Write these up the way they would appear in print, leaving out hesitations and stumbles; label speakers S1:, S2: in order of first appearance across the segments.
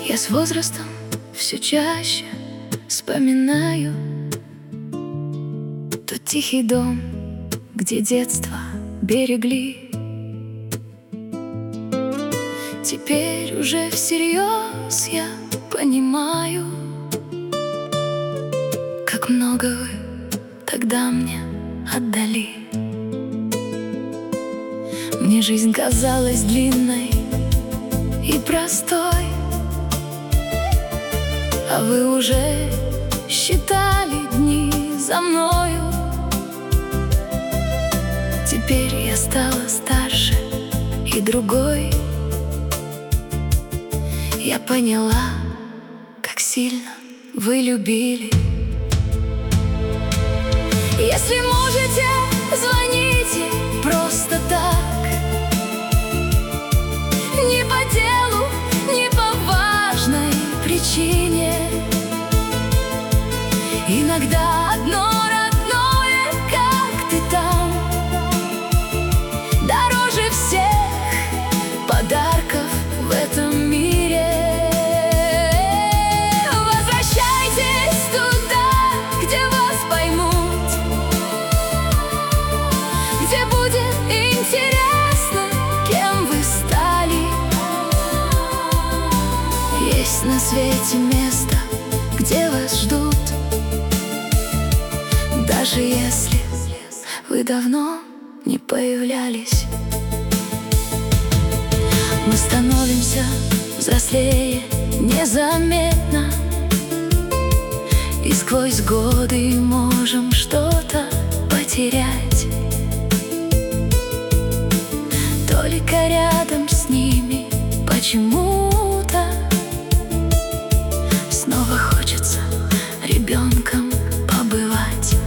S1: Я с возрастом все чаще вспоминаю тот тихий дом, где детство берегли. Теперь уже всерьез я понимаю, как много вы тогда мне отдали. Мне жизнь казалась длинной и простой, а вы уже считали дни за мною. Теперь я стала старше и другой. Я поняла, как сильно вы любили. Если можете, звоните просто так, не по делу, не по важной причине. Иногда одно родное, как ты там, дороже всех подарков в этом мире. Возвращайтесь туда, где вас поймут, где будет интересно, кем вы стали. Есть на свете место, где вас ждут, даже если вы давно не появлялись. Мы становимся взрослее незаметно, и сквозь годы можем что-то потерять. Только рядом с ними почему-то снова хочется ребенком побывать.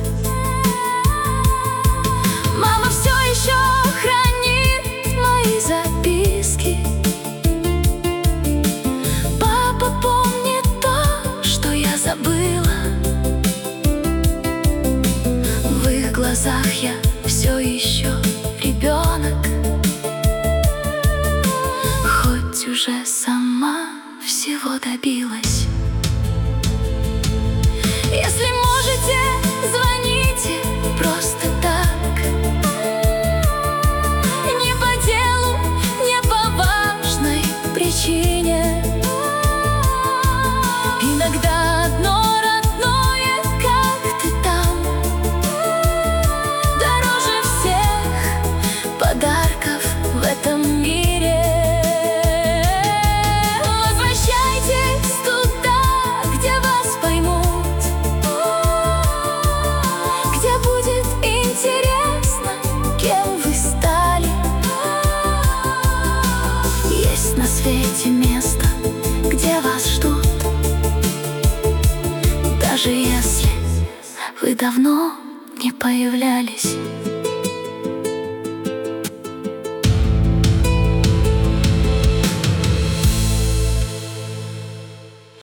S1: Мама все еще хранит мои записки, папа помнит то, что я забыла. В их глазах я все еще ребенок, хоть уже сама всего добилась. Если можете, звоните просто так, не по делу, не по важной причине. Иногда одно родное, как ты там, дороже всех подарков в этом мире. Возвращайтесь туда, где вас поймут, где будет интересно, кем вы стали. Есть на свете место, где вас ждут, даже если вы давно не появлялись.